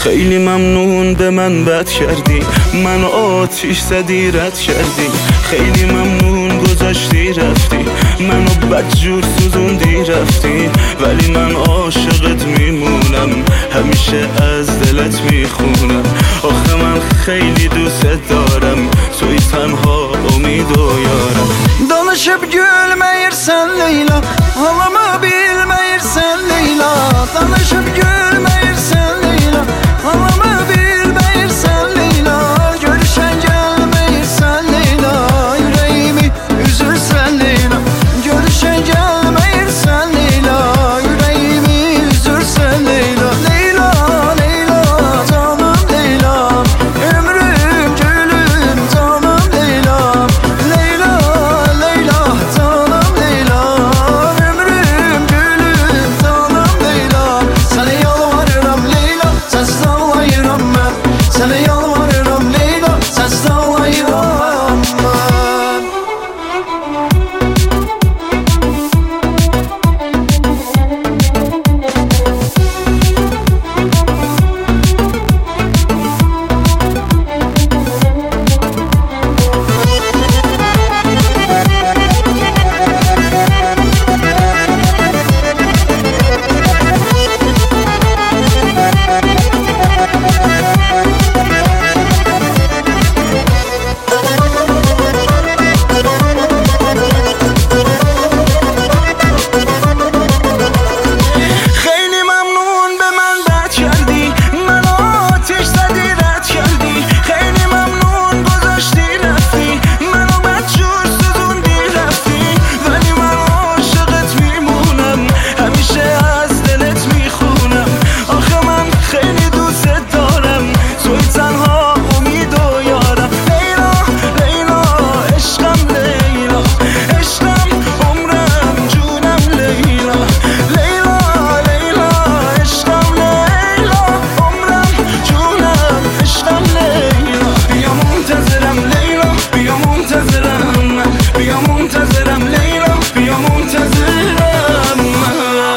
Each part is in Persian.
خیلی ممنون به من بد کردی، من آتیش زدی رد کردی. خیلی ممنون گذاشتی رفتی، منو بدجور سوزوندی رفتی. ولی من عاشقت میمونم، همیشه از دلت میخونم. آخه من خیلی دوست دارم، توی تنها امید و یارم. Danışıp gülmeyirsen Leyla, ağlamı bilmeyirsen Leyla. Danışıp gülmeyirsen Leyla, ağlamı bilmeyirsen Leyla. Görüşen gelmeyirsen Leyla, yüreğimi üzürsen Leyla. Görüşen gelmeyirsen Leyla, yüreğimi üzürsen Leyla. Leyla, Leyla, canım Leyla, ömrüm gülüm canım Leyla. Leyla, Leyla, canım Leyla, ömrüm gülüm canım Leyla. Sana yalvarırım Leyla, sensiz ağlayırım ben. Sana yalvarırım Leyla, sensiz ağlayırım ben. خیلی ممنون به من بد کردی، من آتیش زدی رد کردی. خیلی ممنون گذاشتی رفتی، منو بدجور سوزوندی رفتی. ولی من عاشقت میمونم، همیشه از دلت میخونم. آخه من خیلی دوست دارم، توی تنها امید و یارم. لیلا، لیلا، عشقم لیلا، عشقم عمرم جونم لیلا. لیلا، لیلا، عشقم لیلا، عمرم جونم عشقم لیلا. بیا منتظرم لیلا، بیا منتظرم من. بیا منتظرم لیلا، بیا منتظرم من.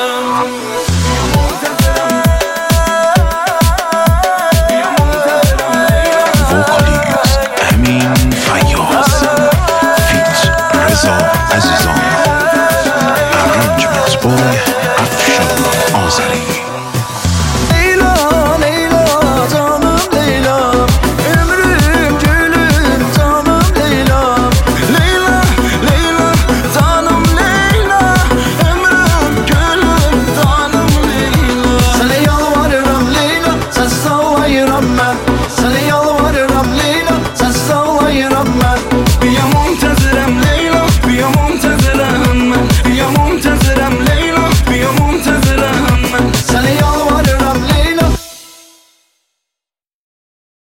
Vocalist Amin Fayyaz feat. Reza Azizan. Arrangements by Afshan Azari. Leyla, Leyla, canım Leyla, ömrüm gülüm canım Leyla. Leyla, Leyla, canım Leyla, ömrüm gülüm canım Leyla. Sana yalvarırım Leyla, sensiz ağlayırım ben.